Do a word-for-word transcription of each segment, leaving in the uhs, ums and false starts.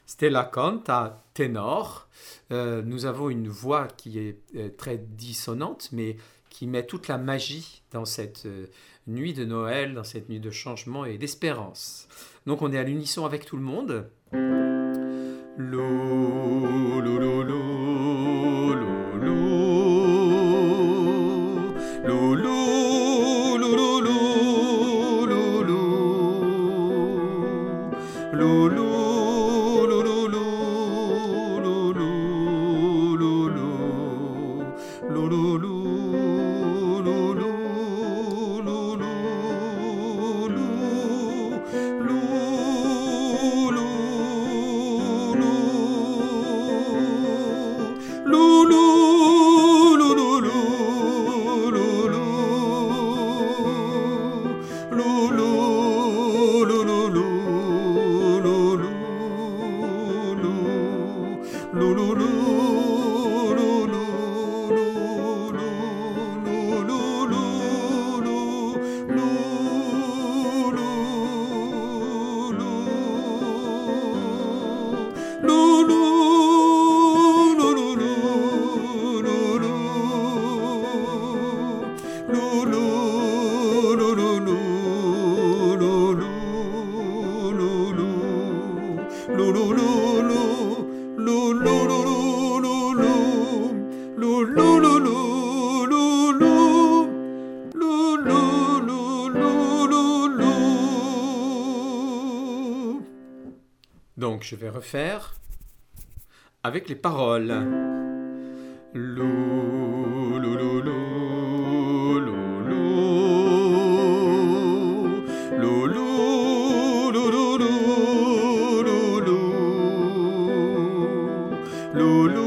Stella canta ténor. Euh, nous avons une voix qui est euh, très dissonante, mais qui met toute la magie dans cette euh, nuit de Noël, dans cette nuit de changement et d'espérance. Donc on est à l'unisson avec tout le monde. Lou, lou, lou, lou, lou, lou. Lou, lou, lou, lou, lou, lou, lou. Lou, lou. Donc je vais refaire avec les paroles. Lou, lou, lou, lou, lou, lou, lou, lou, lou, lou, lou, lou, lou, lou.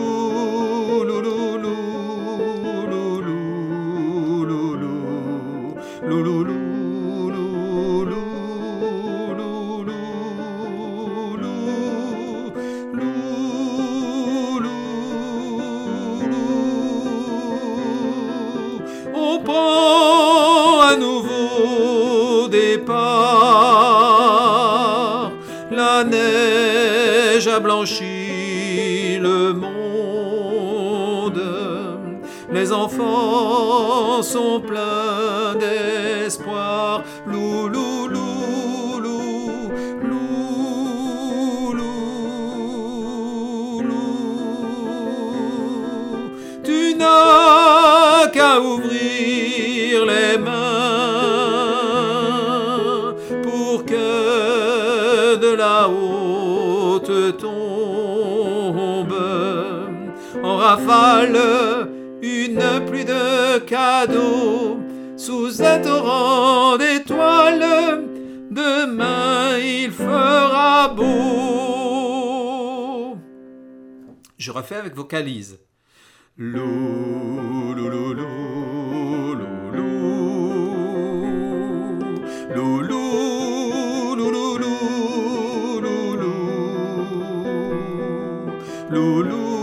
On prend un nouveau départ, la neige a blanchi le monde, les enfants sont pleins d'espoir. Lou, lou, lou, lou, lou, lou, lou. Tu n'as qu'à ouvrir les mains pour que de là-haut te tombe en rafale une pluie de cadeaux sous un torrent d'étoiles. Demain il fera beau. Je refais avec vocalise. Lou, lou, lou, lou, lou, lou, lou, lou, lou, lou, lou, lou, lou, lou.